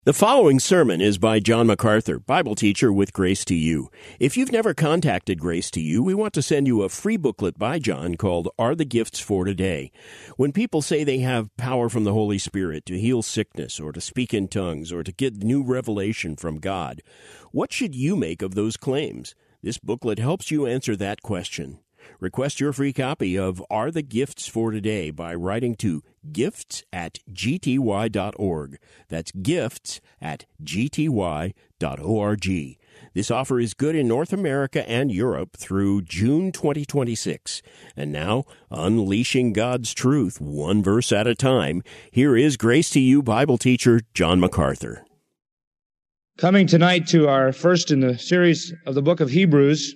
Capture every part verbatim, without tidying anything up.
The following sermon is by John MacArthur, Bible teacher with Grace to You. If you've never contacted Grace to You, we want to send you a free booklet by John called Are the Gifts for Today? When people say they have power from the Holy Spirit to heal sickness or to speak in tongues or to get new revelation from God, what should you make of those claims? This booklet helps you answer that question. Request your free copy of Are the Gifts for Today by writing to gifts at g t y dot org. That's gifts at g t y dot org. This offer is good in North America and Europe through June twenty twenty-six. And now, unleashing God's truth one verse at a time, here is Grace to You Bible teacher John MacArthur. Coming tonight to our first in the series of the book of Hebrews,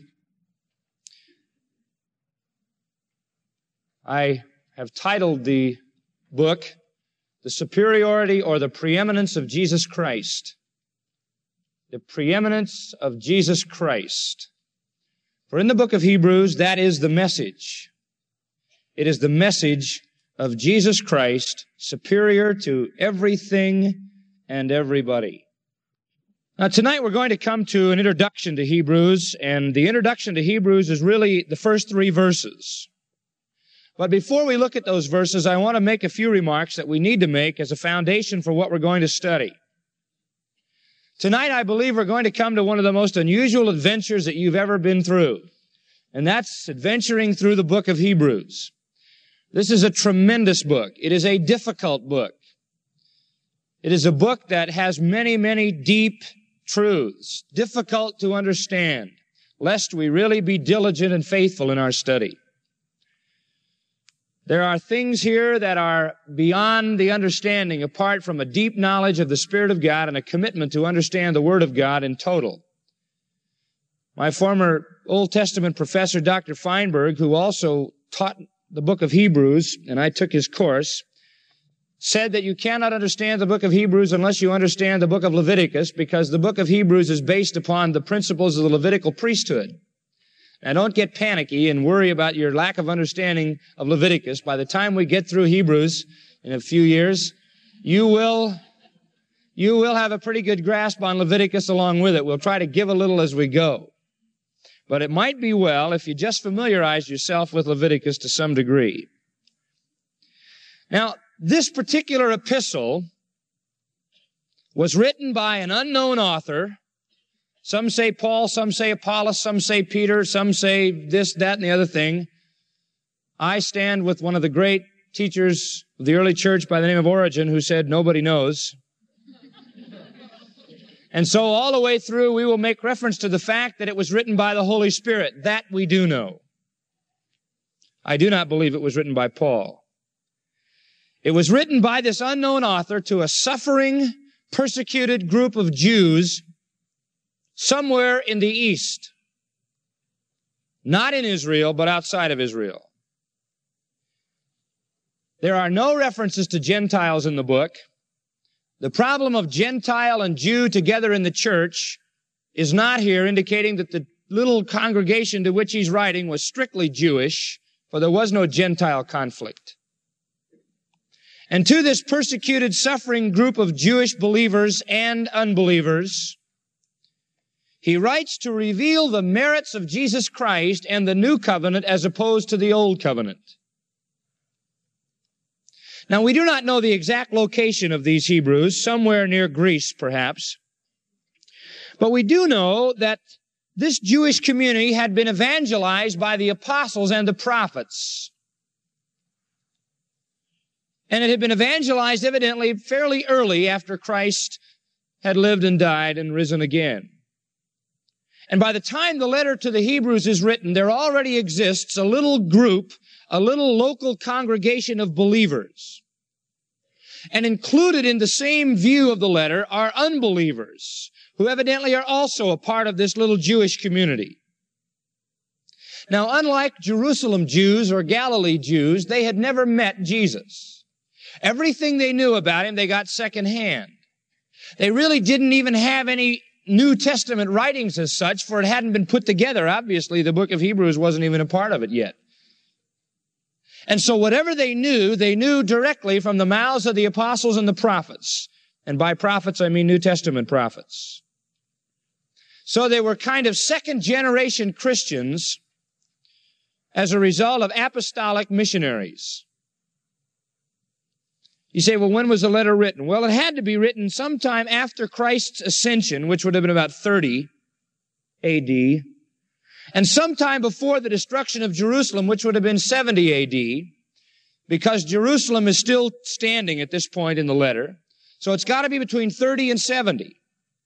I have titled the book, The Superiority or the Preeminence of Jesus Christ. The Preeminence of Jesus Christ. For in the book of Hebrews, that is the message. It is the message of Jesus Christ, superior to everything and everybody. Now, tonight we're going to come to an introduction to Hebrews, and the introduction to Hebrews is really the first three verses. But before we look at those verses, I want to make a few remarks that we need to make as a foundation for what we're going to study. Tonight, I believe we're going to come to one of the most unusual adventures that you've ever been through, and that's adventuring through the book of Hebrews. This is a tremendous book. It is a difficult book. It is a book that has many, many deep truths, difficult to understand, lest we really be diligent and faithful in our study. There are things here that are beyond the understanding apart from a deep knowledge of the Spirit of God and a commitment to understand the Word of God in total. My former Old Testament professor, Doctor Feinberg, who also taught the book of Hebrews, and I took his course, said that you cannot understand the book of Hebrews unless you understand the book of Leviticus, because the book of Hebrews is based upon the principles of the Levitical priesthood. Now, don't get panicky and worry about your lack of understanding of Leviticus. By the time we get through Hebrews in a few years, you will, you will have a pretty good grasp on Leviticus along with it. We'll try to give a little as we go. But it might be well if you just familiarize yourself with Leviticus to some degree. Now, this particular epistle was written by an unknown author. Some say Paul, some say Apollos, some say Peter, some say this, that, and the other thing. I stand with one of the great teachers of the early church by the name of Origen, who said nobody knows. And so all the way through, we will make reference to the fact that it was written by the Holy Spirit. That we do know. I do not believe it was written by Paul. It was written by this unknown author to a suffering, persecuted group of Jews somewhere in the East. Not in Israel, but outside of Israel. There are no references to Gentiles in the book. The problem of Gentile and Jew together in the church is not here, indicating that the little congregation to which he's writing was strictly Jewish, for there was no Gentile conflict. And to this persecuted, suffering group of Jewish believers and unbelievers, he writes to reveal the merits of Jesus Christ and the new covenant as opposed to the old covenant. Now, we do not know the exact location of these Hebrews, somewhere near Greece, perhaps. But we do know that this Jewish community had been evangelized by the apostles and the prophets. And it had been evangelized evidently fairly early after Christ had lived and died and risen again. And by the time the letter to the Hebrews is written, there already exists a little group, a little local congregation of believers. And included in the same view of the letter are unbelievers, who evidently are also a part of this little Jewish community. Now, unlike Jerusalem Jews or Galilee Jews, they had never met Jesus. Everything they knew about him, they got secondhand. They really didn't even have any New Testament writings as such, for it hadn't been put together. Obviously, the book of Hebrews wasn't even a part of it yet. And so whatever they knew, they knew directly from the mouths of the apostles and the prophets. And by prophets, I mean New Testament prophets. So they were kind of second-generation Christians as a result of apostolic missionaries. You say, well, when was the letter written? Well, it had to be written sometime after Christ's ascension, which would have been about thirty A D, and sometime before the destruction of Jerusalem, which would have been seventy A D, because Jerusalem is still standing at this point in the letter. So it's got to be between thirty and seventy.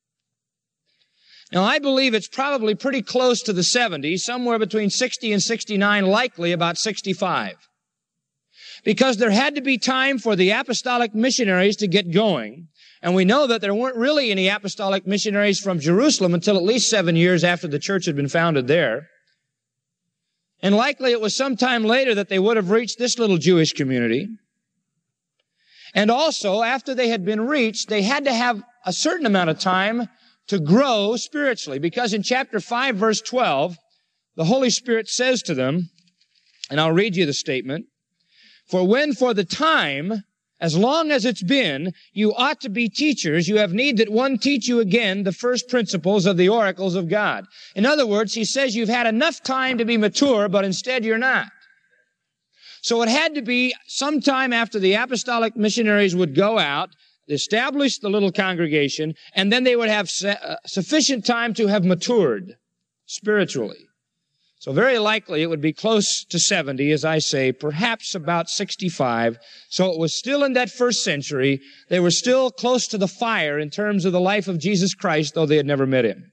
Now, I believe it's probably pretty close to the seventy, somewhere between sixty and sixty-nine, likely about sixty-five. Because there had to be time for the apostolic missionaries to get going. And we know that there weren't really any apostolic missionaries from Jerusalem until at least seven years after the church had been founded there. And likely it was sometime later that they would have reached this little Jewish community. And also, after they had been reached, they had to have a certain amount of time to grow spiritually. Because in chapter five, verse twelve, the Holy Spirit says to them, and I'll read you the statement, "For when for the time, as long as it's been, you ought to be teachers, you have need that one teach you again the first principles of the oracles of God." In other words, he says you've had enough time to be mature, but instead you're not. So it had to be sometime after the apostolic missionaries would go out, establish the little congregation, and then they would have su- uh, sufficient time to have matured spiritually. So very likely it would be close to seventy, as I say, perhaps about sixty-five. So it was still in that first century. They were still close to the fire in terms of the life of Jesus Christ, though they had never met him.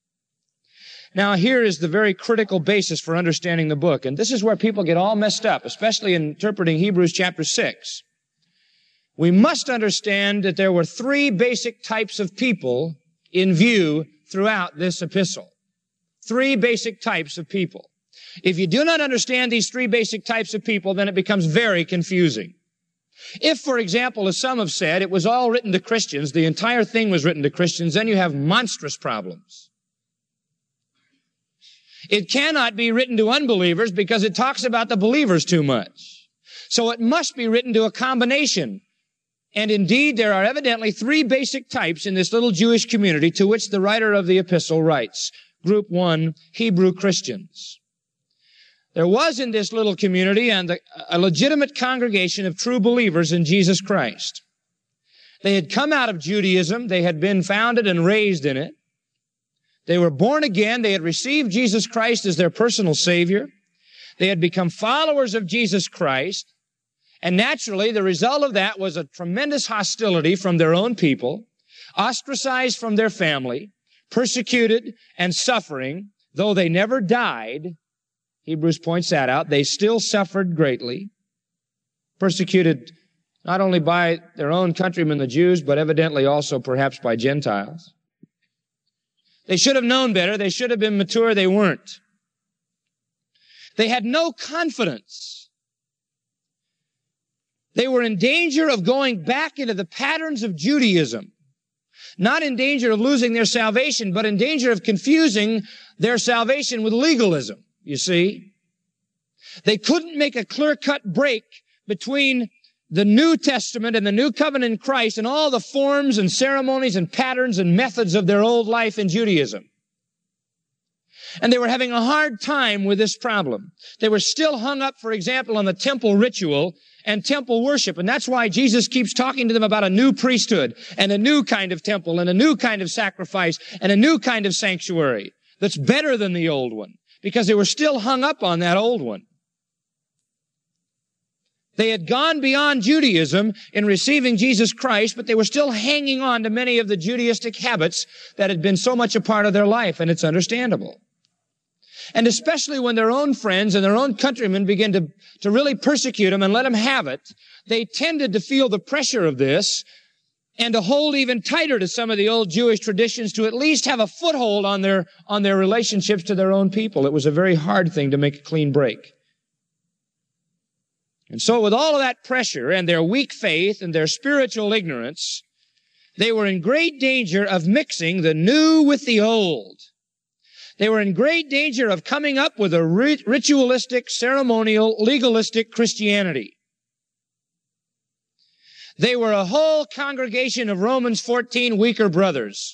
Now, here is the very critical basis for understanding the book. And this is where people get all messed up, especially in interpreting Hebrews chapter six. We must understand that there were three basic types of people in view throughout this epistle. Three basic types of people. If you do not understand these three basic types of people, then it becomes very confusing. If, for example, as some have said, it was all written to Christians, the entire thing was written to Christians, then you have monstrous problems. It cannot be written to unbelievers because it talks about the believers too much. So it must be written to a combination. And indeed, there are evidently three basic types in this little Jewish community to which the writer of the epistle writes. Group one, Hebrew Christians. There was in this little community and a legitimate congregation of true believers in Jesus Christ. They had come out of Judaism. They had been founded and raised in it. They were born again. They had received Jesus Christ as their personal Savior. They had become followers of Jesus Christ. And naturally, the result of that was a tremendous hostility from their own people, ostracized from their family, persecuted and suffering, though they never died. Hebrews points that out. They still suffered greatly. Persecuted not only by their own countrymen, the Jews, but evidently also perhaps by Gentiles. They should have known better. They should have been mature. They weren't. They had no confidence. They were in danger of going back into the patterns of Judaism. Not in danger of losing their salvation, but in danger of confusing their salvation with legalism, you see. They couldn't make a clear-cut break between the New Testament and the New Covenant in Christ and all the forms and ceremonies and patterns and methods of their old life in Judaism. And they were having a hard time with this problem. They were still hung up, for example, on the temple ritual and temple worship. And that's why Jesus keeps talking to them about a new priesthood and a new kind of temple and a new kind of sacrifice and a new kind of sanctuary that's better than the old one, because they were still hung up on that old one. They had gone beyond Judaism in receiving Jesus Christ, but they were still hanging on to many of the Judaistic habits that had been so much a part of their life, and it's understandable. And especially when their own friends and their own countrymen began to, to really persecute them and let them have it, they tended to feel the pressure of this and to hold even tighter to some of the old Jewish traditions to at least have a foothold on their, on their relationships to their own people. It was a very hard thing to make a clean break. And so with all of that pressure and their weak faith and their spiritual ignorance, they were in great danger of mixing the new with the old. They were in great danger of coming up with a ritualistic, ceremonial, legalistic Christianity. They were a whole congregation of Romans fourteen weaker brothers.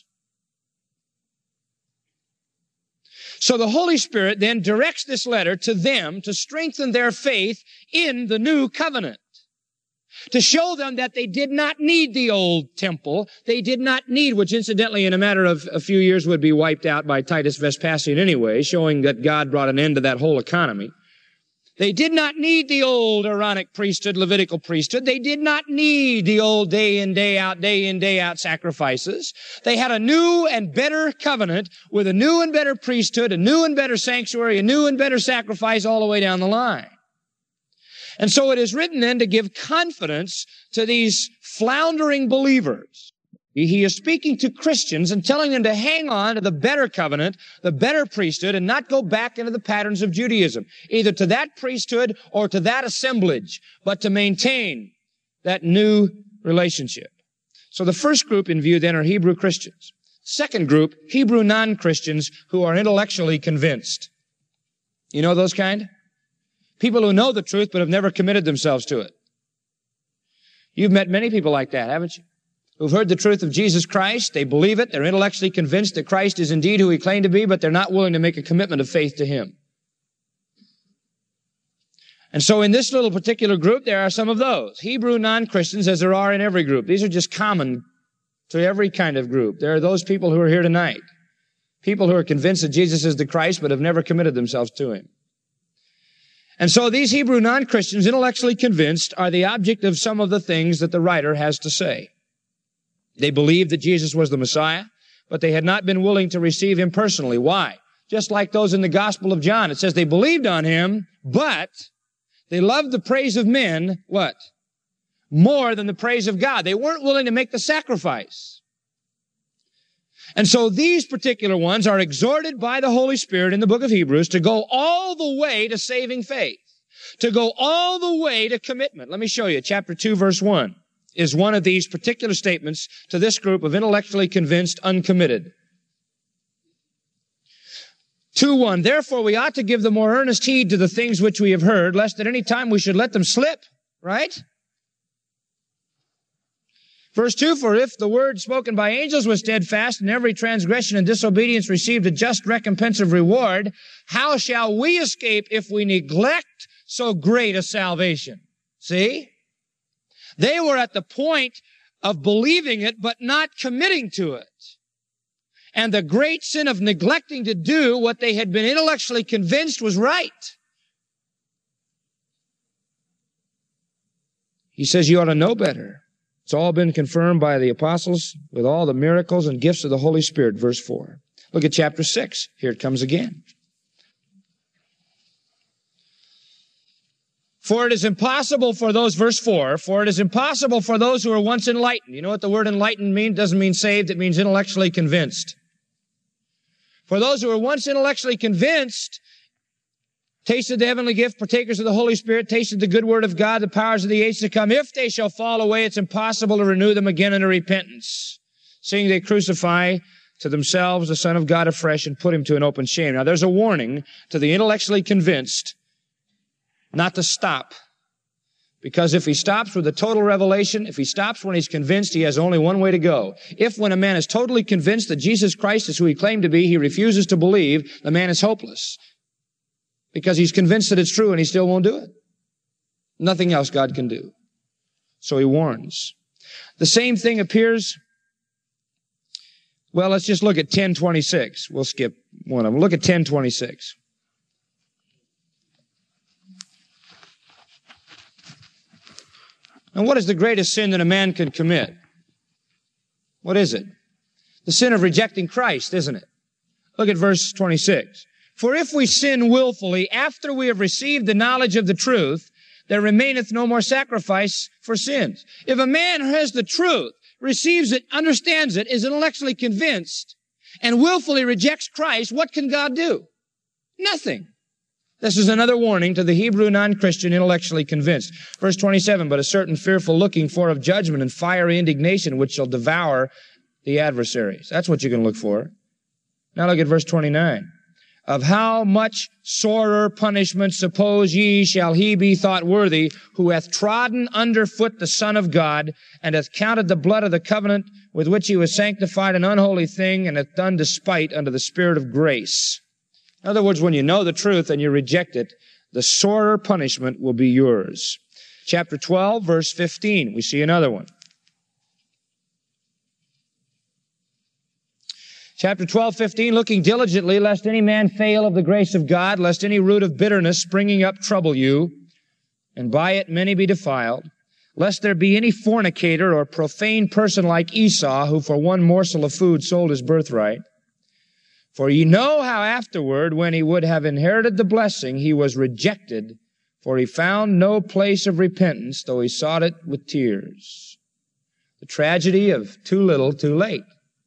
So the Holy Spirit then directs this letter to them to strengthen their faith in the new covenant, to show them that they did not need the old temple. They did not need, which incidentally in a matter of a few years would be wiped out by Titus Vespasian anyway, showing that God brought an end to that whole economy. They did not need the old Aaronic priesthood, Levitical priesthood. They did not need the old day in, day out, day in, day out sacrifices. They had a new and better covenant with a new and better priesthood, a new and better sanctuary, a new and better sacrifice all the way down the line. And so it is written then to give confidence to these floundering believers. He is speaking to Christians and telling them to hang on to the better covenant, the better priesthood, and not go back into the patterns of Judaism, either to that priesthood or to that assemblage, but to maintain that new relationship. So the first group in view then are Hebrew Christians. Second group, Hebrew non-Christians who are intellectually convinced. You know those kind? People who know the truth but have never committed themselves to it. You've met many people like that, haven't you? Who've heard the truth of Jesus Christ, they believe it, they're intellectually convinced that Christ is indeed who He claimed to be, but they're not willing to make a commitment of faith to Him. And so in this little particular group, there are some of those. Hebrew non-Christians, as there are in every group. These are just common to every kind of group. There are those people who are here tonight. People who are convinced that Jesus is the Christ, but have never committed themselves to Him. And so these Hebrew non-Christians, intellectually convinced, are the object of some of the things that the writer has to say. They believed that Jesus was the Messiah, but they had not been willing to receive Him personally. Why? Just like those in the Gospel of John. It says they believed on Him, but they loved the praise of men, what? More than the praise of God. They weren't willing to make the sacrifice. And so these particular ones are exhorted by the Holy Spirit in the book of Hebrews to go all the way to saving faith, to go all the way to commitment. Let me show you. Chapter two, verse one is one of these particular statements to this group of intellectually convinced, uncommitted. two one, therefore we ought to give the more earnest heed to the things which we have heard, lest at any time we should let them slip. Right? Verse two, for if the word spoken by angels was steadfast, and every transgression and disobedience received a just recompense of reward, how shall we escape if we neglect so great a salvation? See? They were at the point of believing it, but not committing to it. And the great sin of neglecting to do what they had been intellectually convinced was right. He says you ought to know better. It's all been confirmed by the apostles with all the miracles and gifts of the Holy Spirit, verse four. Look at chapter six. Here it comes again. For it is impossible for those, verse four, for it is impossible for those who were once enlightened. You know what the word enlightened means? It doesn't mean saved, it means intellectually convinced. For those who were once intellectually convinced, tasted the heavenly gift, partakers of the Holy Spirit, tasted the good word of God, the powers of the age to come, if they shall fall away, it's impossible to renew them again unto repentance, seeing they crucify to themselves the Son of God afresh and put Him to an open shame. Now there's a warning to the intellectually convinced not to stop. Because if he stops with a total revelation, if he stops when he's convinced, he has only one way to go. If when a man is totally convinced that Jesus Christ is who he claimed to be, he refuses to believe, the man is hopeless. Because he's convinced that it's true and he still won't do it. Nothing else God can do. So he warns. The same thing appears, well, let's just look at ten twenty-six. We'll skip one of them. Look at ten twenty-six. And what is the greatest sin that a man can commit? What is it? The sin of rejecting Christ, isn't it? Look at verse twenty-six. For if we sin willfully after we have received the knowledge of the truth, there remaineth no more sacrifice for sins. If a man has the truth, receives it, understands it, is intellectually convinced, and willfully rejects Christ, what can God do? Nothing. This is another warning to the Hebrew non-Christian intellectually convinced. Verse twenty-seven, but a certain fearful looking for of judgment and fiery indignation which shall devour the adversaries. That's what you can look for. Now look at verse twenty-nine. of how much sorer punishment, suppose ye, shall he be thought worthy, who hath trodden under foot the Son of God, and hath counted the blood of the covenant with which he was sanctified an unholy thing, and hath done despite unto the Spirit of grace. In other words, when you know the truth and you reject it, the sorer punishment will be yours. Chapter twelve, verse fifteen, we see another one. Chapter twelve, fifteen, looking diligently, lest any man fail of the grace of God, lest any root of bitterness springing up trouble you, and by it many be defiled, lest there be any fornicator or profane person like Esau, who for one morsel of food sold his birthright. For ye know how afterward, when he would have inherited the blessing, he was rejected, for he found no place of repentance, though he sought it with tears. The tragedy of too little, too late.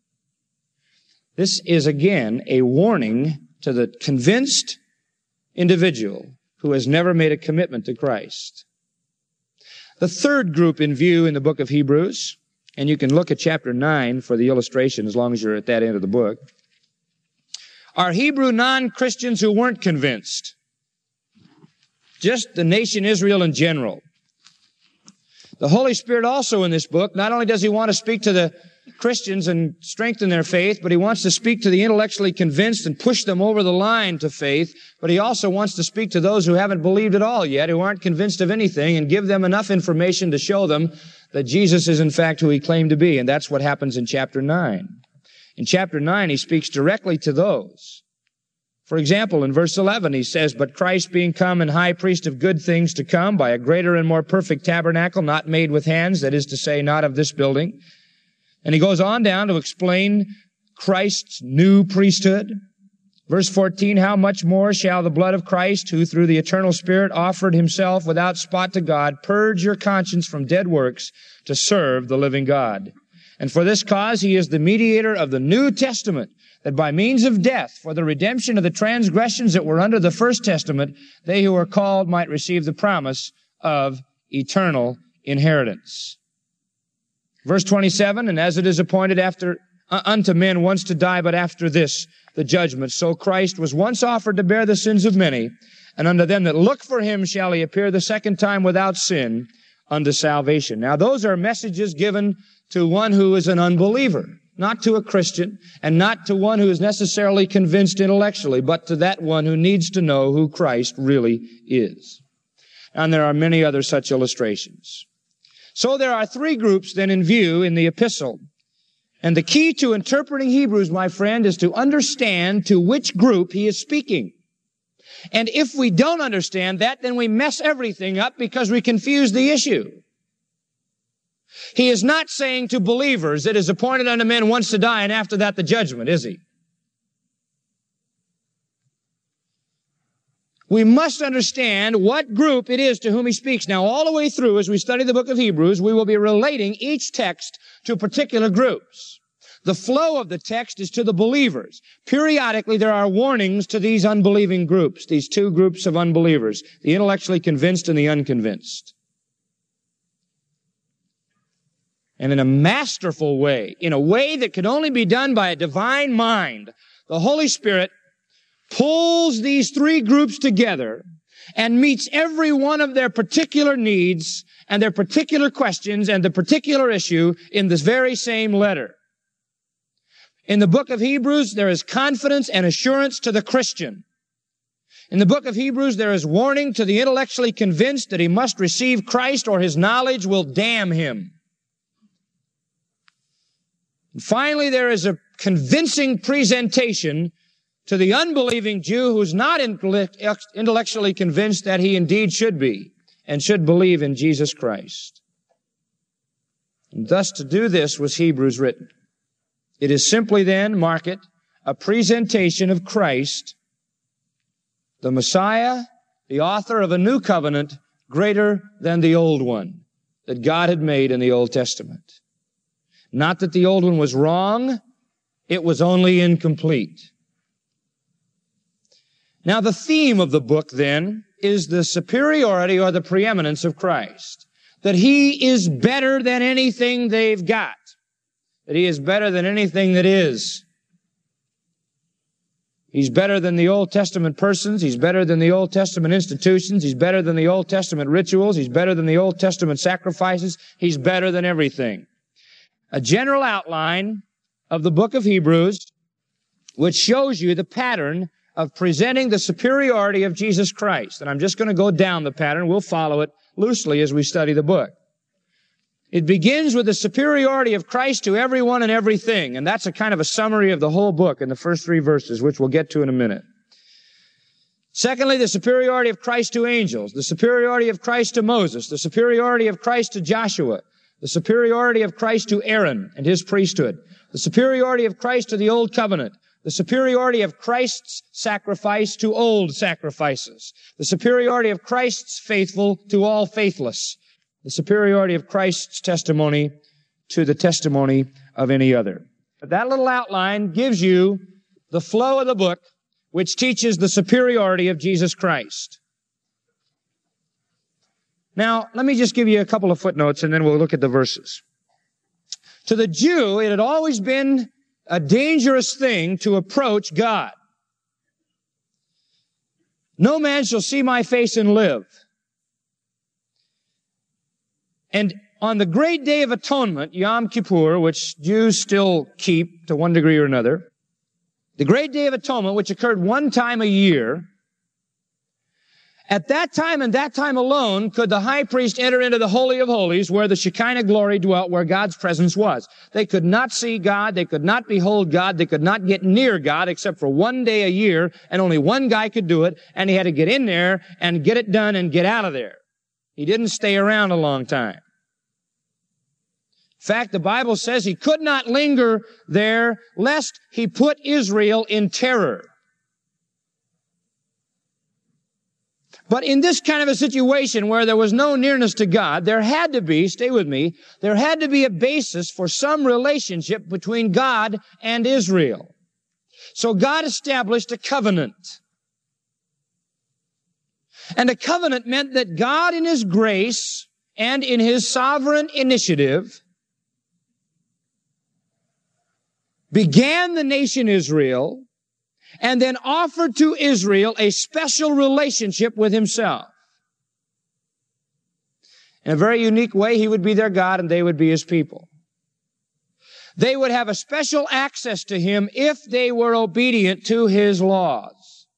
This is again a warning to the convinced individual who has never made a commitment to Christ. The third group in view in the book of Hebrews, and you can look at chapter nine for the illustration as long as you're at that end of the book, are Hebrew non-Christians who weren't convinced. Just the nation Israel in general. The Holy Spirit also in this book, not only does he want to speak to the Christians and strengthen their faith, but he wants to speak to the intellectually convinced and push them over the line to faith, but he also wants to speak to those who haven't believed at all yet, who aren't convinced of anything, and give them enough information to show them that Jesus is in fact who he claimed to be, and that's what happens in chapter nine. In chapter nine, he speaks directly to those. For example, in verse eleven, he says, "But Christ being come and high priest of good things to come, by a greater and more perfect tabernacle, not made with hands, that is to say, not of this building." And he goes on down to explain Christ's new priesthood. Verse fourteen, "How much more shall the blood of Christ, who through the eternal Spirit offered himself without spot to God, purge your conscience from dead works to serve the living God? And for this cause he is the mediator of the New Testament, that by means of death, for the redemption of the transgressions that were under the first testament, they who are called might receive the promise of eternal inheritance." Verse twenty-seven, "And as it is appointed after uh, unto men once to die, but after this the judgment, so Christ was once offered to bear the sins of many, and unto them that look for him shall he appear the second time without sin unto salvation." Now those are messages given to one who is an unbeliever, not to a Christian, and not to one who is necessarily convinced intellectually, but to that one who needs to know who Christ really is. And there are many other such illustrations. So there are three groups then in view in the epistle. And the key to interpreting Hebrews, my friend, is to understand to which group he is speaking. And if we don't understand that, then we mess everything up because we confuse the issue. He is not saying to believers, "It is appointed unto men once to die, and after that the judgment," is he? We must understand what group it is to whom he speaks. Now, all the way through, as we study the book of Hebrews, we will be relating each text to particular groups. The flow of the text is to the believers. Periodically, there are warnings to these unbelieving groups, these two groups of unbelievers, the intellectually convinced and the unconvinced. And in a masterful way, in a way that could only be done by a divine mind, the Holy Spirit pulls these three groups together and meets every one of their particular needs and their particular questions and the particular issue in this very same letter. In the book of Hebrews, there is confidence and assurance to the Christian. In the book of Hebrews, there is warning to the intellectually convinced that he must receive Christ or his knowledge will damn him. And finally, there is a convincing presentation to the unbelieving Jew who's not intellectually convinced that he indeed should be and should believe in Jesus Christ. And thus to do this was Hebrews written. It is simply then, mark it, a presentation of Christ, the Messiah, the author of a new covenant greater than the old one that God had made in the Old Testament. Not that the old one was wrong, it was only incomplete. Now the theme of the book then is the superiority or the preeminence of Christ. That he is better than anything they've got. That he is better than anything that is. He's better than the Old Testament persons. He's better than the Old Testament institutions. He's better than the Old Testament rituals. He's better than the Old Testament sacrifices. He's better than everything. A general outline of the book of Hebrews, which shows you the pattern of presenting the superiority of Jesus Christ. And I'm just going to go down the pattern. We'll follow it loosely as we study the book. It begins with the superiority of Christ to everyone and everything. And that's a kind of a summary of the whole book in the first three verses, which we'll get to in a minute. Secondly, the superiority of Christ to angels, the superiority of Christ to Moses, the superiority of Christ to Joshua, the superiority of Christ to Aaron and his priesthood, the superiority of Christ to the Old Covenant, the superiority of Christ's sacrifice to old sacrifices, the superiority of Christ's faithful to all faithless, the superiority of Christ's testimony to the testimony of any other. That little outline gives you the flow of the book, which teaches the superiority of Jesus Christ. Now, let me just give you a couple of footnotes and then we'll look at the verses. To the Jew, it had always been a dangerous thing to approach God. No man shall see my face and live. And on the great day of atonement, Yom Kippur, which Jews still keep to one degree or another, the great day of atonement, which occurred one time a year, at that time and that time alone could the high priest enter into the Holy of Holies where the Shekinah glory dwelt, where God's presence was. They could not see God. They could not behold God. They could not get near God except for one day a year, and only one guy could do it, and he had to get in there and get it done and get out of there. He didn't stay around a long time. In fact, the Bible says he could not linger there lest he put Israel in terror. But in this kind of a situation where there was no nearness to God, there had to be, stay with me, there had to be a basis for some relationship between God and Israel. So God established a covenant. And a covenant meant that God in His grace and in His sovereign initiative began the nation Israel and then offered to Israel a special relationship with Himself. In a very unique way, He would be their God and they would be His people. They would have a special access to Him if they were obedient to His laws.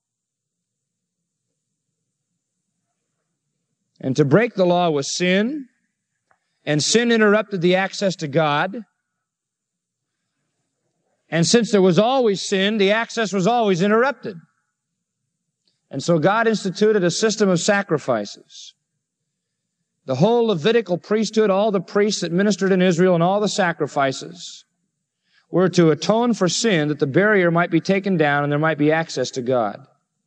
And to break the law was sin, and sin interrupted the access to God. And since there was always sin, the access was always interrupted. And so God instituted a system of sacrifices. The whole Levitical priesthood, all the priests that ministered in Israel and all the sacrifices were to atone for sin, that the barrier might be taken down and there might be access to God.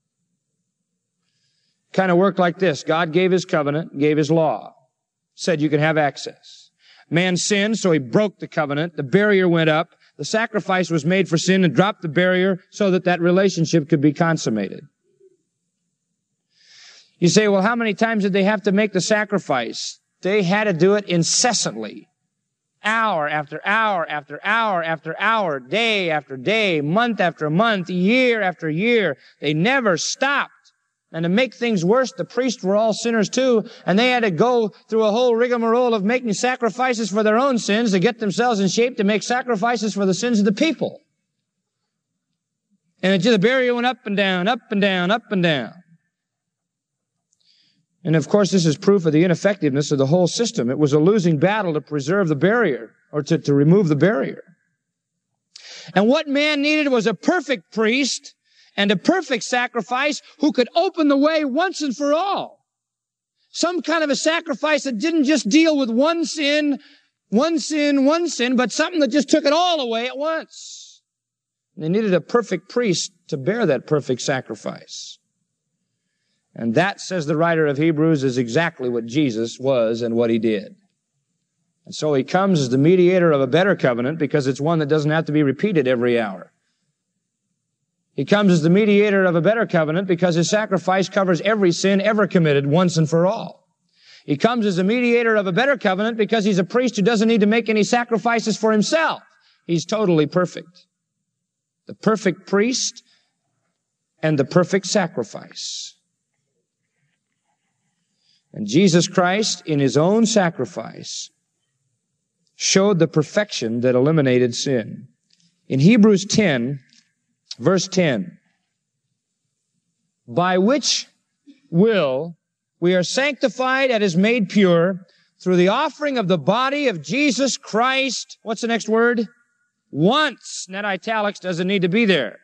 Kind of worked like this. God gave His covenant, gave His law, said you can have access. Man sinned, so he broke the covenant. The barrier went up. The sacrifice was made for sin and dropped the barrier so that that relationship could be consummated. You say, well, how many times did they have to make the sacrifice? They had to do it incessantly. Hour after hour after hour after hour, day after day, month after month, year after year. They never stopped. And to make things worse, the priests were all sinners too, and they had to go through a whole rigmarole of making sacrifices for their own sins to get themselves in shape to make sacrifices for the sins of the people. And it just, the barrier went up and down, up and down, up and down. And of course, this is proof of the ineffectiveness of the whole system. It was a losing battle to preserve the barrier, or to, to remove the barrier. And what man needed was a perfect priest and a perfect sacrifice who could open the way once and for all. Some kind of a sacrifice that didn't just deal with one sin, one sin, one sin, but something that just took it all away at once. And they needed a perfect priest to bear that perfect sacrifice. And that, says the writer of Hebrews, is exactly what Jesus was and what He did. And so He comes as the mediator of a better covenant because it's one that doesn't have to be repeated every hour. He comes as the mediator of a better covenant because His sacrifice covers every sin ever committed once and for all. He comes as a mediator of a better covenant because He's a priest who doesn't need to make any sacrifices for Himself. He's totally perfect. The perfect priest and the perfect sacrifice. And Jesus Christ, in his own sacrifice, showed the perfection that eliminated sin. In Hebrews ten, verse ten, by which will we are sanctified and is made pure through the offering of the body of Jesus Christ. What's the next word? Once. And that italics doesn't need to be there.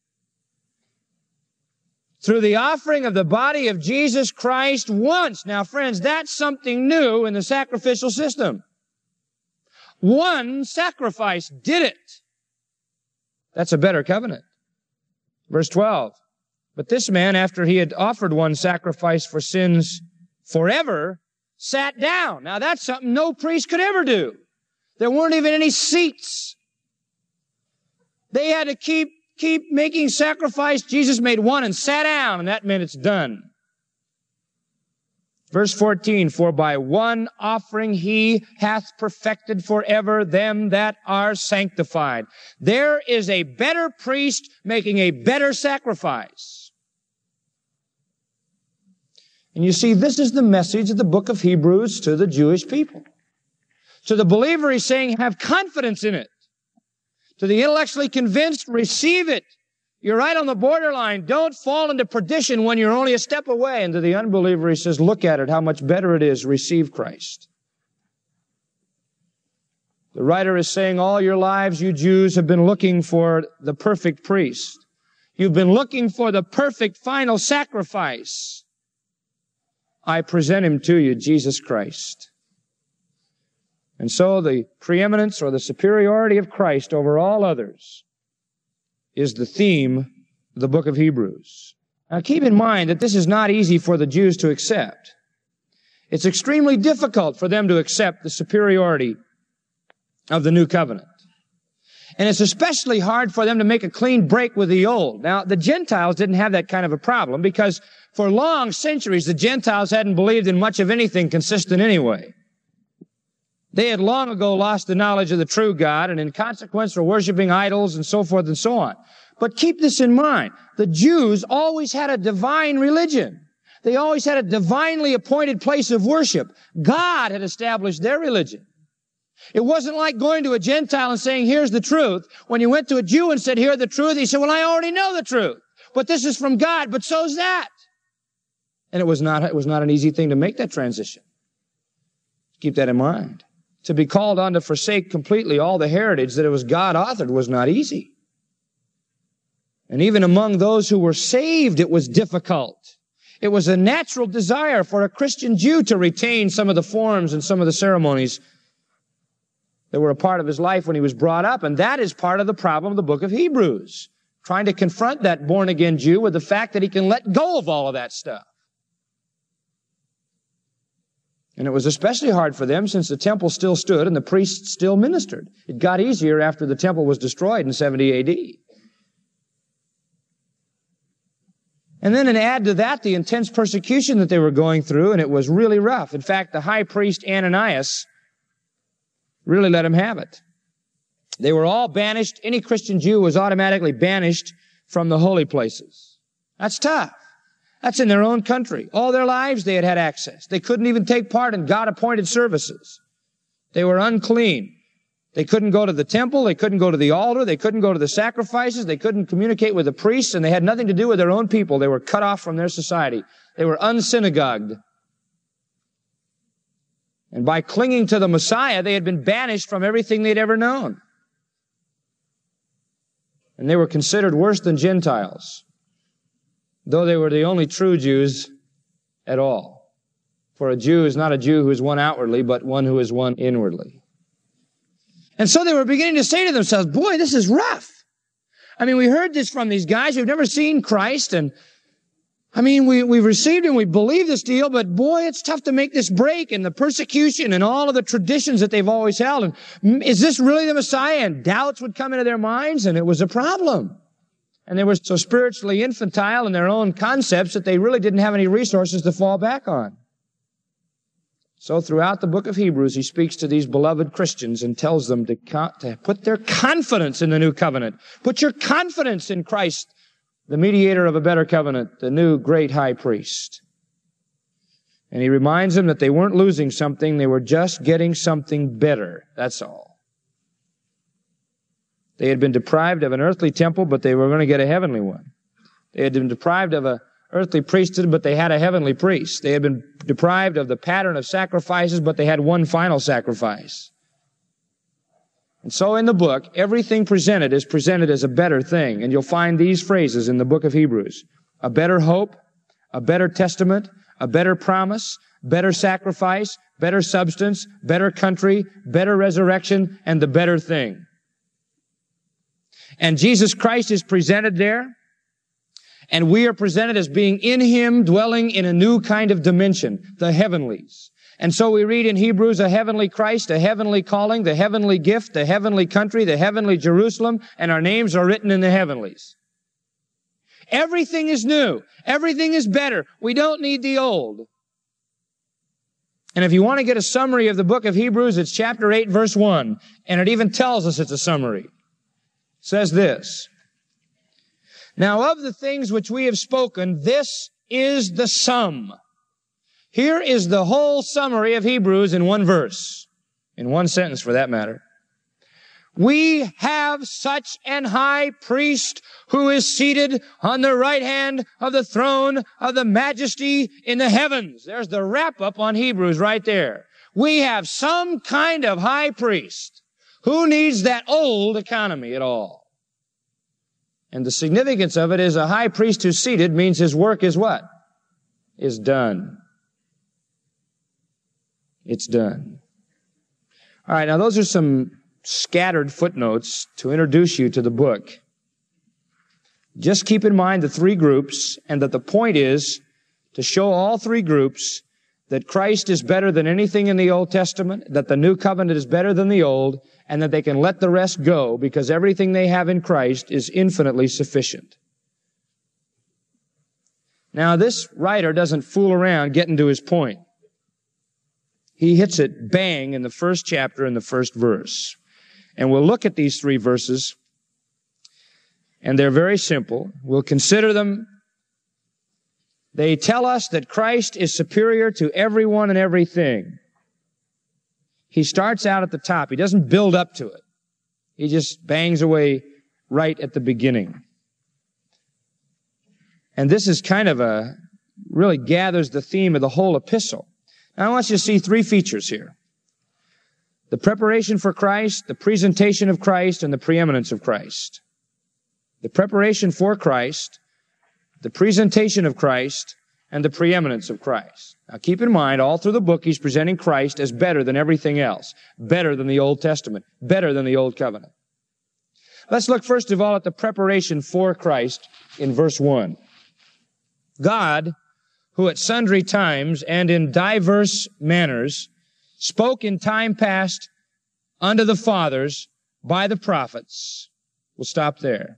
Through the offering of the body of Jesus Christ once. Now, friends, that's something new in the sacrificial system. One sacrifice did it. That's a better covenant. Verse twelve. But this man, after he had offered one sacrifice for sins forever, sat down. Now that's something no priest could ever do. There weren't even any seats. They had to keep, keep making sacrifice. Jesus made one and sat down, and that meant it's done. Verse fourteen, for by one offering he hath perfected forever them that are sanctified. There is a better priest making a better sacrifice. And you see, this is the message of the book of Hebrews to the Jewish people. To the believer, he's saying, have confidence in it. To the intellectually convinced, receive it. You're right on the borderline. Don't fall into perdition when you're only a step away. And to the unbeliever, he says, look at it, how much better it is. Receive Christ. The writer is saying, all your lives, you Jews have been looking for the perfect priest. You've been looking for the perfect final sacrifice. I present him to you, Jesus Christ. And so the preeminence or the superiority of Christ over all others is the theme of the book of Hebrews. Now keep in mind that this is not easy for the Jews to accept. It's extremely difficult for them to accept the superiority of the new covenant. And it's especially hard for them to make a clean break with the old. Now, the Gentiles didn't have that kind of a problem because for long centuries, the Gentiles hadn't believed in much of anything consistent anyway. They had long ago lost the knowledge of the true God, and in consequence were worshiping idols and so forth and so on. But keep this in mind. The Jews always had a divine religion. They always had a divinely appointed place of worship. God had established their religion. It wasn't like going to a Gentile and saying, here's the truth. When you went to a Jew and said, here's the truth, he said, well, I already know the truth. But this is from God, but so's that. And it was not, it was not an easy thing to make that transition. Keep that in mind. To be called on to forsake completely all the heritage that it was God authored was not easy. And even among those who were saved, it was difficult. It was a natural desire for a Christian Jew to retain some of the forms and some of the ceremonies that were a part of his life when he was brought up. And that is part of the problem of the book of Hebrews. Trying to confront that born-again Jew with the fact that he can let go of all of that stuff. And it was especially hard for them since the temple still stood and the priests still ministered. It got easier after the temple was destroyed in seventy A D. And then to add to that, the intense persecution that they were going through, and it was really rough. In fact, the high priest Ananias really let him have it. They were all banished. Any Christian Jew was automatically banished from the holy places. That's tough. That's in their own country. All their lives they had had access. They couldn't even take part in God-appointed services. They were unclean. They couldn't go to the temple. They couldn't go to the altar. They couldn't go to the sacrifices. They couldn't communicate with the priests, and they had nothing to do with their own people. They were cut off from their society. They were unsynagogued. And by clinging to the Messiah, they had been banished from everything they'd ever known. And they were considered worse than Gentiles, though they were the only true Jews at all. For a Jew is not a Jew who is one outwardly, but one who is one inwardly. And so they were beginning to say to themselves, boy, this is rough. I mean, we heard this from these guys who've never seen Christ, and I mean, we, we've received and we believe this deal, but boy, it's tough to make this break, and the persecution and all of the traditions that they've always held. And is this really the Messiah? And doubts would come into their minds, and it was a problem. And they were so spiritually infantile in their own concepts that they really didn't have any resources to fall back on. So throughout the book of Hebrews, he speaks to these beloved Christians and tells them to, co- to put their confidence in the new covenant. Put your confidence in Christ's the mediator of a better covenant, the new great high priest. And he reminds them that they weren't losing something, they were just getting something better. That's all. They had been deprived of an earthly temple, but they were going to get a heavenly one. They had been deprived of an earthly priesthood, but they had a heavenly priest. They had been deprived of the pattern of sacrifices, but they had one final sacrifice. And so in the book, everything presented is presented as a better thing. And you'll find these phrases in the book of Hebrews. A better hope, a better testament, a better promise, better sacrifice, better substance, better country, better resurrection, and the better thing. And Jesus Christ is presented there, and we are presented as being in Him, dwelling in a new kind of dimension, the heavenlies. And so we read in Hebrews a heavenly Christ, a heavenly calling, the heavenly gift, the heavenly country, the heavenly Jerusalem, and our names are written in the heavenlies. Everything is new. Everything is better. We don't need the old. And if you want to get a summary of the book of Hebrews, it's chapter eight, verse one. And it even tells us it's a summary. It says this. Now of the things which we have spoken, this is the sum. Here is the whole summary of Hebrews in one verse. In one sentence, for that matter. We have such an high priest who is seated on the right hand of the throne of the majesty in the heavens. There's the wrap-up on Hebrews right there. We have some kind of high priest. Who needs that old economy at all? And the significance of it is a high priest who's seated means his work is what? Is done. It's done. All right, now those are some scattered footnotes to introduce you to the book. Just keep in mind the three groups, and that the point is to show all three groups that Christ is better than anything in the Old Testament, that the New Covenant is better than the Old, and that they can let the rest go because everything they have in Christ is infinitely sufficient. Now, this writer doesn't fool around getting to his point. He hits it bang in the first chapter in the first verse. And we'll look at these three verses, and they're very simple. We'll consider them. They tell us that Christ is superior to everyone and everything. He starts out at the top. He doesn't build up to it. He just bangs away right at the beginning. And this is kind of a, really gathers the theme of the whole epistle. Now I want you to see three features here. The preparation for Christ, the presentation of Christ, and the preeminence of Christ. The preparation for Christ, the presentation of Christ, and the preeminence of Christ. Now keep in mind, all through the book, he's presenting Christ as better than everything else. Better than the Old Testament. Better than the Old Covenant. Let's look first of all at the preparation for Christ in verse one. God, who at sundry times and in diverse manners spoke in time past unto the fathers by the prophets. We'll stop there.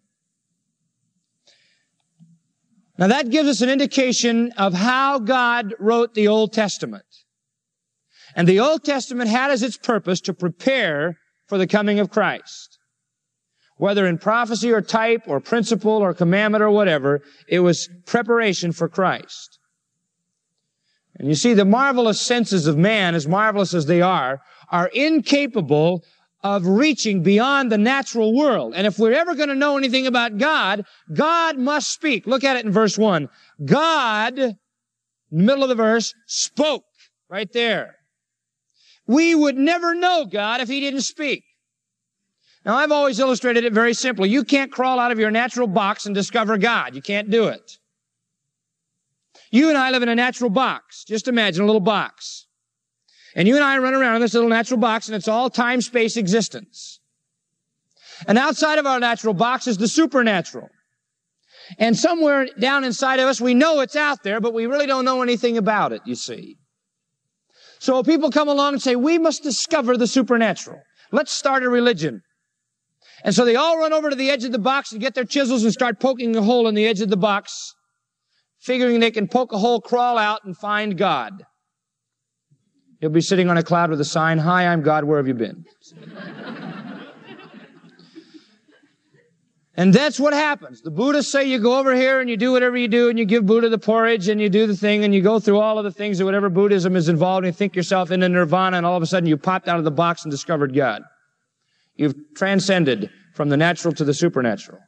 Now that gives us an indication of how God wrote the Old Testament. And the Old Testament had as its purpose to prepare for the coming of Christ. Whether in prophecy or type or principle or commandment or whatever, it was preparation for Christ. And you see, the marvelous senses of man, as marvelous as they are, are incapable of reaching beyond the natural world. And if we're ever going to know anything about God, God must speak. Look at it in verse one. God, in the middle of the verse, spoke. Right there. We would never know God if He didn't speak. Now, I've always illustrated it very simply. You can't crawl out of your natural box and discover God. You can't do it. You and I live in a natural box. Just imagine a little box. And you and I run around in this little natural box, and it's all time-space existence. And outside of our natural box is the supernatural. And somewhere down inside of us, we know it's out there, but we really don't know anything about it, you see. So people come along and say, we must discover the supernatural. Let's start a religion. And so they all run over to the edge of the box and get their chisels and start poking a hole in the edge of the box, figuring they can poke a hole, crawl out, and find God. He'll be sitting on a cloud with a sign, "Hi, I'm God, where have you been?" And that's what happens. The Buddhists say you go over here and you do whatever you do and you give Buddha the porridge and you do the thing and you go through all of the things that whatever Buddhism is involved in, you think yourself into nirvana, and all of a sudden you popped out of the box and discovered God. You've transcended from the natural to the supernatural.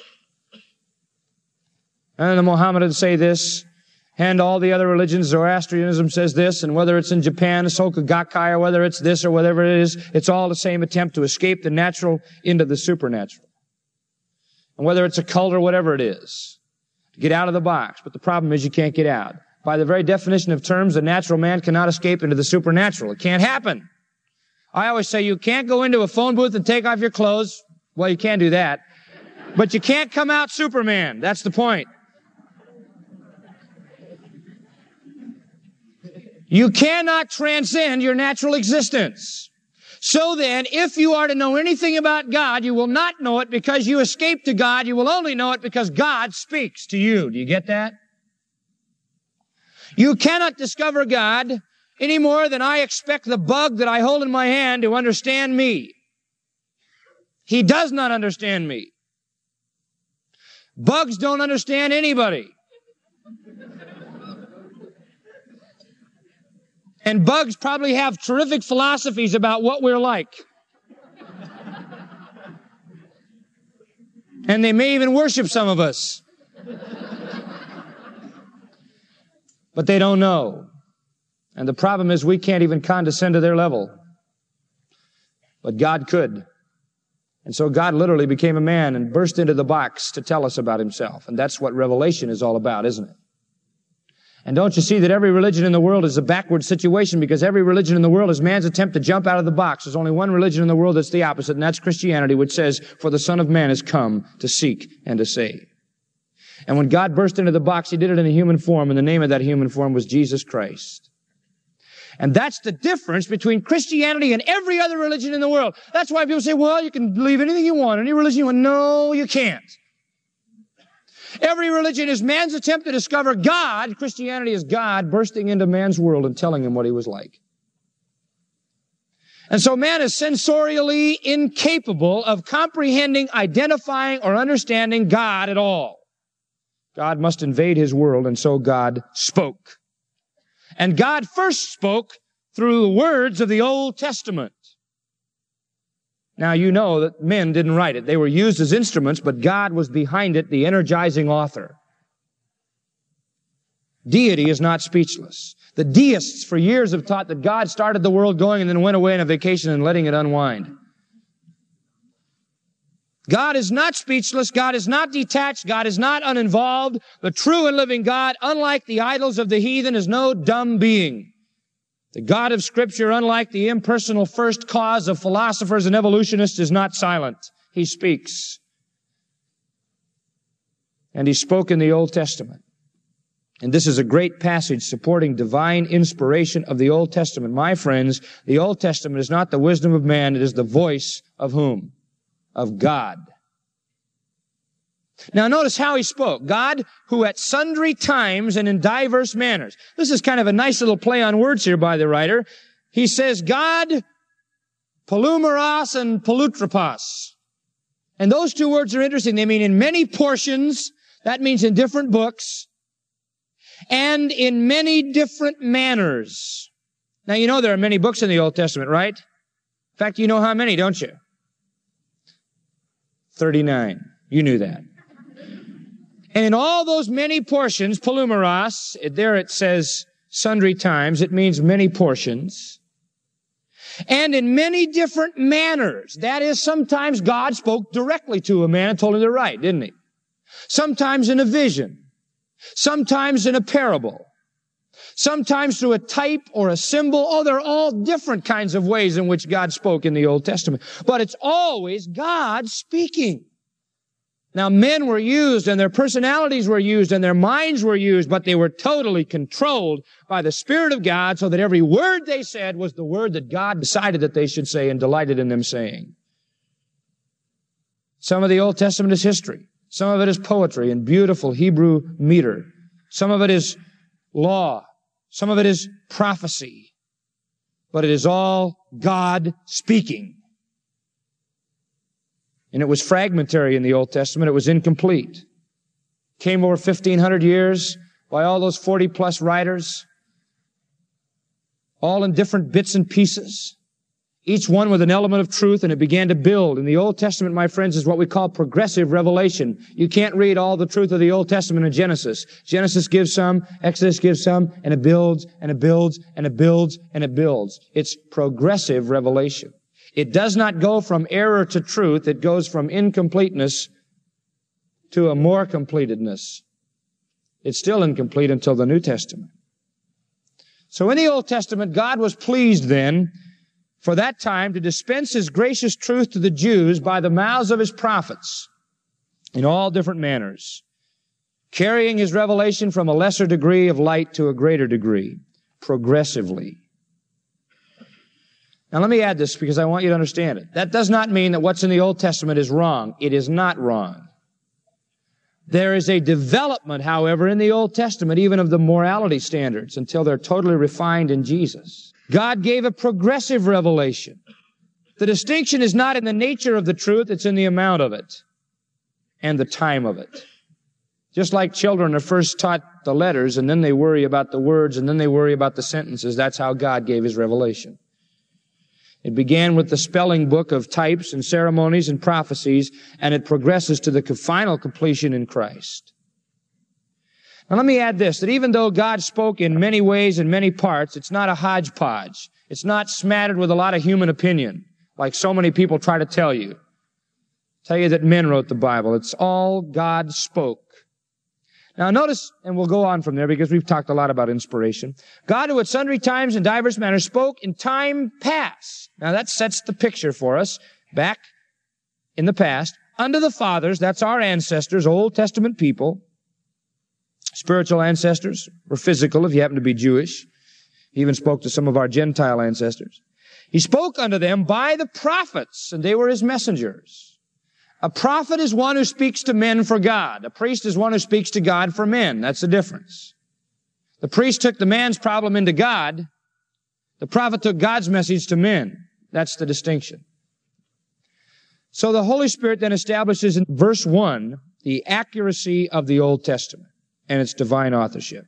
And the Mohammedans say this, and all the other religions, Zoroastrianism says this, and whether it's in Japan, Soka Gakkai, or whether it's this or whatever it is, it's all the same attempt to escape the natural into the supernatural. And whether it's a cult or whatever it is, to get out of the box. But the problem is you can't get out. By the very definition of terms, the natural man cannot escape into the supernatural. It can't happen. I always say you can't go into a phone booth and take off your clothes. Well, you can do that. But you can't come out Superman. That's the point. You cannot transcend your natural existence. So then, if you are to know anything about God, you will not know it because you escape to God. You will only know it because God speaks to you. Do you get that? You cannot discover God any more than I expect the bug that I hold in my hand to understand me. He does not understand me. Bugs don't understand anybody. And bugs probably have terrific philosophies about what we're like. And they may even worship some of us. But they don't know. And the problem is we can't even condescend to their level. But God could. And so God literally became a man and burst into the box to tell us about himself. And that's what Revelation is all about, isn't it? And don't you see that every religion in the world is a backward situation, because every religion in the world is man's attempt to jump out of the box. There's only one religion in the world that's the opposite, and that's Christianity, which says, for the Son of Man has come to seek and to save. And when God burst into the box, he did it in a human form, and the name of that human form was Jesus Christ. And that's the difference between Christianity and every other religion in the world. That's why people say, well, you can believe anything you want, any religion you want. No, you can't. Every religion is man's attempt to discover God. Christianity is God bursting into man's world and telling him what he was like. And so man is sensorially incapable of comprehending, identifying, or understanding God at all. God must invade his world, and so God spoke. And God first spoke through the words of the Old Testament. Now, you know that men didn't write it. They were used as instruments, but God was behind it, the energizing author. Deity is not speechless. The deists for years have taught that God started the world going and then went away on a vacation and letting it unwind. God is not speechless. God is not detached. God is not uninvolved. The true and living God, unlike the idols of the heathen, is no dumb being. The God of Scripture, unlike the impersonal first cause of philosophers and evolutionists, is not silent. He speaks. And he spoke in the Old Testament. And this is a great passage supporting divine inspiration of the Old Testament. My friends, the Old Testament is not the wisdom of man. It is the voice of whom? Of God. Now notice how he spoke. God, who at sundry times and in diverse manners. This is kind of a nice little play on words here by the writer. He says, God, palumeros and palutropos. And those two words are interesting. They mean in many portions. That means in different books. And in many different manners. Now you know there are many books in the Old Testament, right? In fact, you know how many, don't you? thirty-nine. You knew that. And in all those many portions, palumeros, there it says sundry times, it means many portions. And in many different manners. That is, sometimes God spoke directly to a man and told him to write, didn't he? Sometimes in a vision. Sometimes in a parable. Sometimes through a type or a symbol. Oh, they're all different kinds of ways in which God spoke in the Old Testament. But it's always God speaking. Now, men were used, and their personalities were used, and their minds were used, but they were totally controlled by the Spirit of God, so that every word they said was the word that God decided that they should say and delighted in them saying. Some of the Old Testament is history. Some of it is poetry and beautiful Hebrew meter. Some of it is law. Some of it is prophecy. But it is all God speaking. And it was fragmentary in the Old Testament. It was incomplete. Came over fifteen hundred years by all those forty plus writers, all in different bits and pieces, each one with an element of truth, and it began to build. And the Old Testament, my friends, is what we call progressive revelation. You can't read all the truth of the Old Testament in Genesis. Genesis gives some, Exodus gives some, and it builds, and it builds, and it builds, and it builds. It's progressive revelation. It does not go from error to truth. It goes from incompleteness to a more completedness. It's still incomplete until the New Testament. So in the Old Testament, God was pleased then for that time to dispense His gracious truth to the Jews by the mouths of His prophets in all different manners, carrying His revelation from a lesser degree of light to a greater degree, progressively. Now let me add this because I want you to understand it. That does not mean that what's in the Old Testament is wrong. It is not wrong. There is a development, however, in the Old Testament, even of the morality standards, until they're totally refined in Jesus. God gave a progressive revelation. The distinction is not in the nature of the truth, it's in the amount of it and the time of it. Just like children are first taught the letters, and then they worry about the words, and then they worry about the sentences. That's how God gave His revelation. It began with the spelling book of types and ceremonies and prophecies, and it progresses to the final completion in Christ. Now let me add this, that even though God spoke in many ways and many parts, it's not a hodgepodge. It's not smattered with a lot of human opinion, like so many people try to tell you. Tell you that men wrote the Bible. It's all God spoke. Now notice, and we'll go on from there because we've talked a lot about inspiration. God, who at sundry times and divers manners spoke in time past. Now that sets the picture for us back in the past. Unto the fathers, that's our ancestors, Old Testament people, spiritual ancestors, or physical if you happen to be Jewish. He even spoke to some of our Gentile ancestors. He spoke unto them by the prophets, and they were His messengers. A prophet is one who speaks to men for God. A priest is one who speaks to God for men. That's the difference. The priest took the man's problem into God. The prophet took God's message to men. That's the distinction. So the Holy Spirit then establishes in verse one the accuracy of the Old Testament and its divine authorship.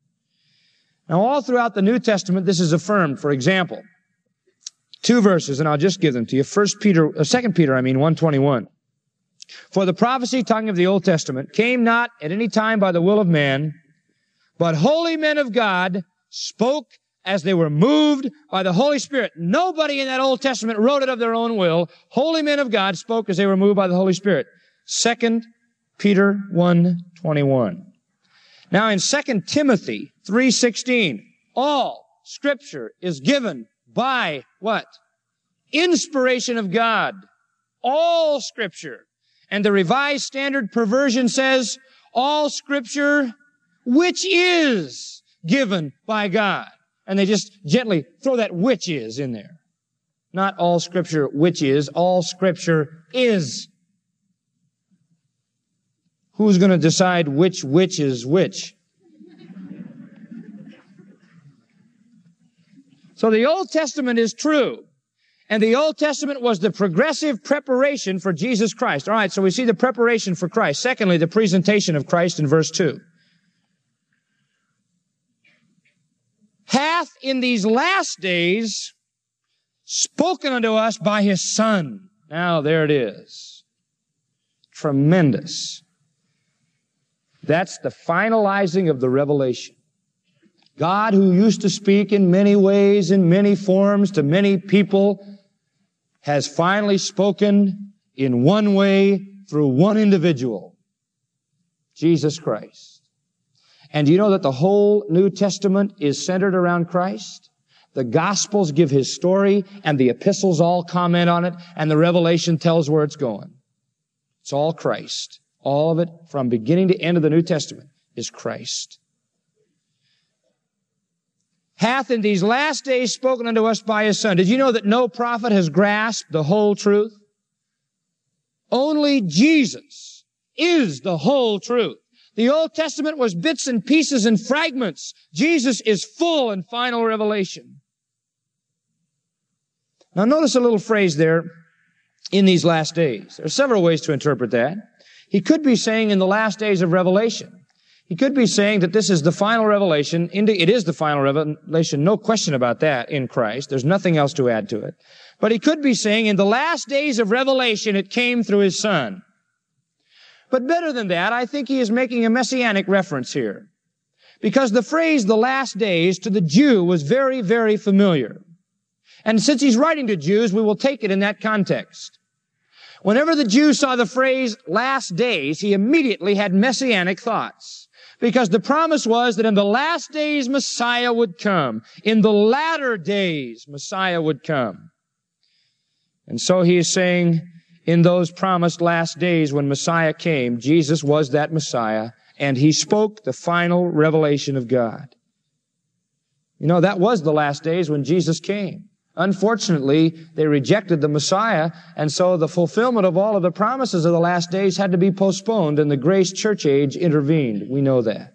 Now all throughout the New Testament this is affirmed. For example, two verses, and I'll just give them to you. First Peter, uh, Second Peter, I mean, one twenty-one. For the prophecy tongue of the Old Testament came not at any time by the will of man, but holy men of God spoke as they were moved by the Holy Spirit. Nobody in that Old Testament wrote it of their own will. Holy men of God spoke as they were moved by the Holy Spirit. Second Peter one twenty-one. Now in Second Timothy three sixteen, all Scripture is given by what? Inspiration of God. All Scripture. And the Revised Standard Perversion says, all Scripture which is given by God. And they just gently throw that which is in there. Not all Scripture which is, all Scripture is. Who's going to decide which which is which? So the Old Testament is true. And the Old Testament was the progressive preparation for Jesus Christ. All right, so we see the preparation for Christ. Secondly, the presentation of Christ in verse two. Hath in these last days spoken unto us by His Son. Now, there it is. Tremendous. That's the finalizing of the revelation. God, who used to speak in many ways, in many forms, to many people, has finally spoken in one way through one individual, Jesus Christ. And do you know that the whole New Testament is centered around Christ? The Gospels give His story, and the epistles all comment on it, and the Revelation tells where it's going. It's all Christ. All of it, from beginning to end of the New Testament, is Christ. Hath in these last days spoken unto us by His Son. Did you know that no prophet has grasped the whole truth? Only Jesus is the whole truth. The Old Testament was bits and pieces and fragments. Jesus is full and final revelation. Now notice a little phrase there in these last days. There are several ways to interpret that. He could be saying in the last days of Revelation. He could be saying that this is the final revelation. It is the final revelation, no question about that, in Christ. There's nothing else to add to it. But he could be saying in the last days of Revelation, it came through His Son. But better than that, I think he is making a messianic reference here. Because the phrase, the last days, to the Jew was very, very familiar. And since he's writing to Jews, we will take it in that context. Whenever the Jew saw the phrase, last days, he immediately had messianic thoughts. Because the promise was that in the last days, Messiah would come. In the latter days, Messiah would come. And so he is saying, in those promised last days when Messiah came, Jesus was that Messiah, and He spoke the final revelation of God. You know, that was the last days when Jesus came. Unfortunately, they rejected the Messiah, and so the fulfillment of all of the promises of the last days had to be postponed, and the Grace Church age intervened. We know that.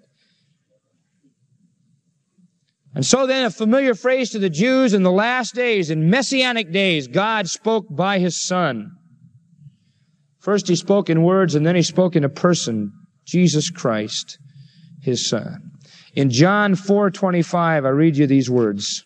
And so then a familiar phrase to the Jews in the last days, in Messianic days, God spoke by His Son. First He spoke in words, and then He spoke in a person, Jesus Christ, His Son. In John four twenty-five, I read you these words.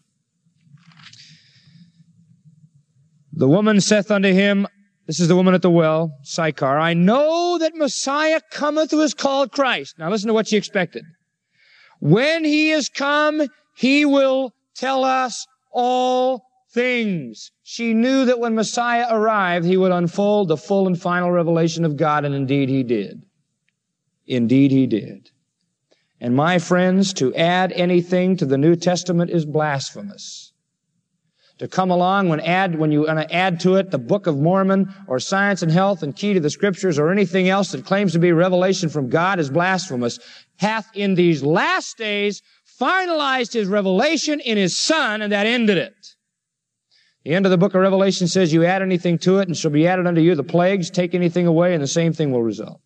The woman saith unto Him, this is the woman at the well, Sychar, I know that Messiah cometh who is called Christ. Now listen to what she expected. When He is come, He will tell us all things. She knew that when Messiah arrived, He would unfold the full and final revelation of God, and indeed He did. Indeed He did. And my friends, to add anything to the New Testament is blasphemous. To come along when add when you want to add to it the Book of Mormon or Science and Health and Key to the Scriptures or anything else that claims to be revelation from God is blasphemous. Hath in these last days finalized His revelation in His Son, and that ended it. The end of the book of Revelation says, you add anything to it and shall be added unto you the plagues, take anything away and the same thing will result.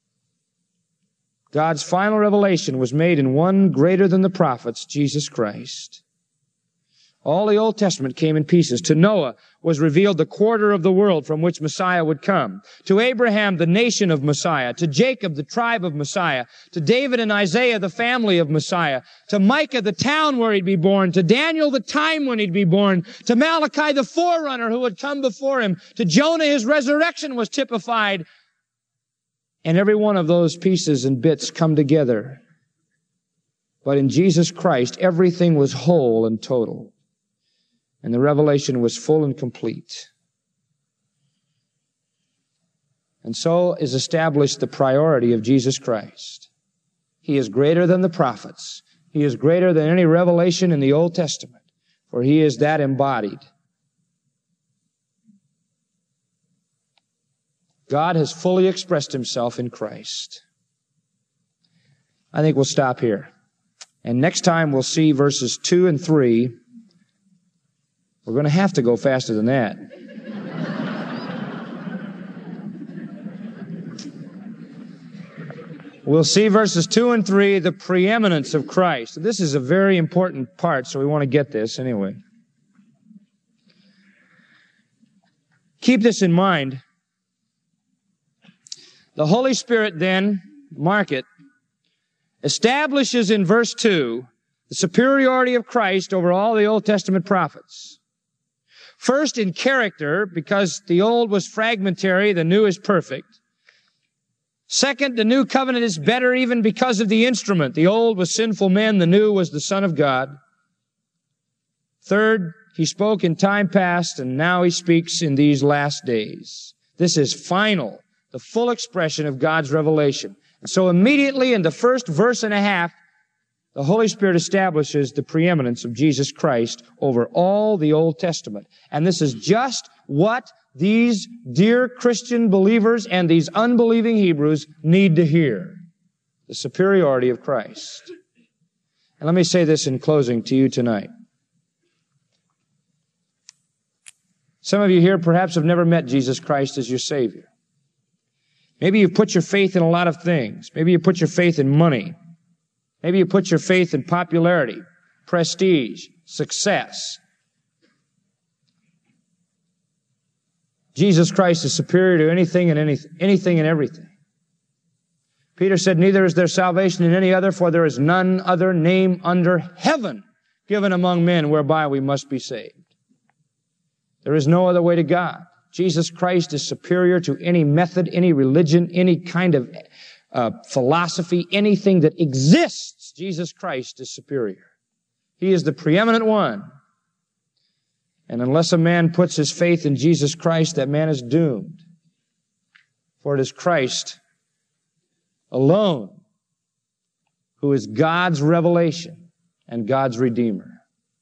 God's final revelation was made in one greater than the prophets, Jesus Christ. All the Old Testament came in pieces. To Noah was revealed the quarter of the world from which Messiah would come. To Abraham, the nation of Messiah. To Jacob, the tribe of Messiah. To David and Isaiah, the family of Messiah. To Micah, the town where he'd be born. To Daniel, the time when he'd be born. To Malachi, the forerunner who would come before him. To Jonah, his resurrection was typified. And every one of those pieces and bits come together. But in Jesus Christ, everything was whole and total. And the revelation was full and complete. And so is established the priority of Jesus Christ. He is greater than the prophets. He is greater than any revelation in the Old Testament, for He is that embodied. God has fully expressed Himself in Christ. I think we'll stop here. And next time we'll see verses two and three. We're going to have to go faster than that. We'll see verses two and three, the preeminence of Christ. This is a very important part, so we want to get this anyway. Keep this in mind. The Holy Spirit then, mark it, establishes in verse two the superiority of Christ over all the Old Testament prophets. First in character, because the old was fragmentary, the new is perfect. Second, the new covenant is better even because of the instrument. The old was sinful men, the new was the Son of God. Third, He spoke in time past, and now He speaks in these last days. This is final, the full expression of God's revelation. And so immediately in the first verse and a half, the Holy Spirit establishes the preeminence of Jesus Christ over all the Old Testament. And this is just what these dear Christian believers and these unbelieving Hebrews need to hear. The superiority of Christ. And let me say this in closing to you tonight. Some of you here perhaps have never met Jesus Christ as your Savior. Maybe you've put your faith in a lot of things. Maybe you put your faith in money. Maybe you put your faith in popularity, prestige, success. Jesus Christ is superior to anything and anything, anything and everything. Peter said, neither is there salvation in any other, for there is none other name under heaven given among men whereby we must be saved. There is no other way to God. Jesus Christ is superior to any method, any religion, any kind of uh, philosophy, anything that exists. Jesus Christ is superior. He is the preeminent one. And unless a man puts his faith in Jesus Christ, that man is doomed. For it is Christ alone who is God's revelation and God's Redeemer.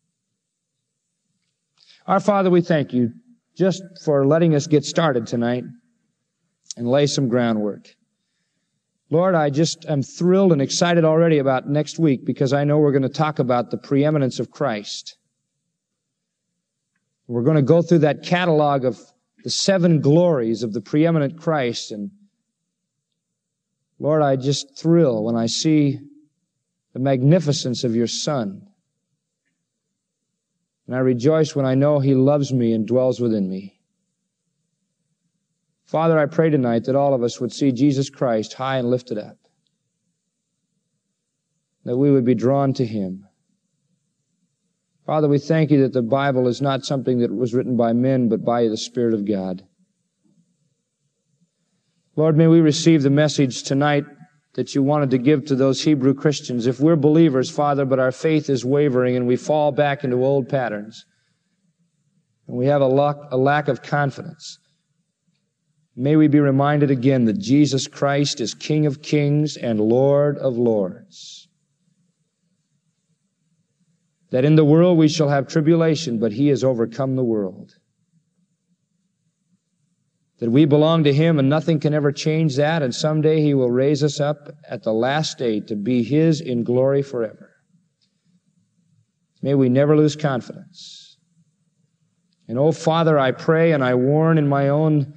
Our Father, we thank you just for letting us get started tonight and lay some groundwork. Lord, I just am thrilled and excited already about next week because I know we're going to talk about the preeminence of Christ. We're going to go through that catalog of the seven glories of the preeminent Christ. And Lord, I just thrill when I see the magnificence of your Son. And I rejoice when I know He loves me and dwells within me. Father, I pray tonight that all of us would see Jesus Christ high and lifted up. That we would be drawn to Him. Father, we thank you that the Bible is not something that was written by men, but by the Spirit of God. Lord, may we receive the message tonight that you wanted to give to those Hebrew Christians. If we're believers, Father, but our faith is wavering and we fall back into old patterns, and we have a lack, a lack of confidence, may we be reminded again that Jesus Christ is King of kings and Lord of lords. That in the world we shall have tribulation, but He has overcome the world. That we belong to Him and nothing can ever change that, and someday He will raise us up at the last day to be His in glory forever. May we never lose confidence. And oh, Father, I pray and I warn in my own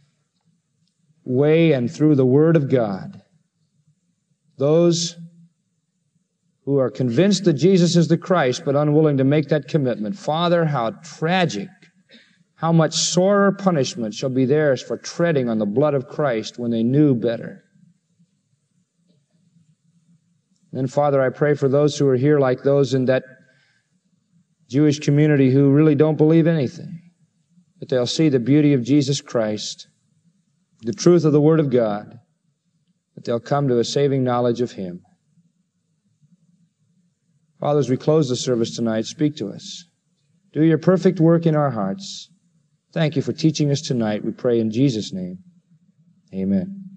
way and through the Word of God, those who are convinced that Jesus is the Christ but unwilling to make that commitment. Father, how tragic, how much sorer punishment shall be theirs for treading on the blood of Christ when they knew better. Then, Father, I pray for those who are here like those in that Jewish community who really don't believe anything, that they'll see the beauty of Jesus Christ, the truth of the Word of God, that they'll come to a saving knowledge of Him. Father, as we close the service tonight, speak to us. Do your perfect work in our hearts. Thank you for teaching us tonight. We pray in Jesus' name. Amen.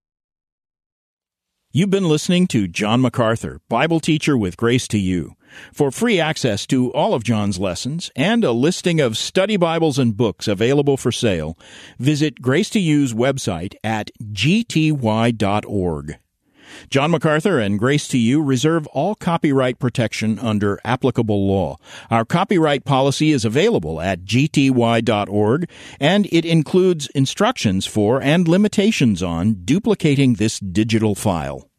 You've been listening to John MacArthur, Bible teacher with Grace to You. For free access to all of John's lessons and a listing of study Bibles and books available for sale, visit Grace to You's website at g t y dot org. John MacArthur and Grace to You reserve all copyright protection under applicable law. Our copyright policy is available at g t y dot org, and it includes instructions for and limitations on duplicating this digital file.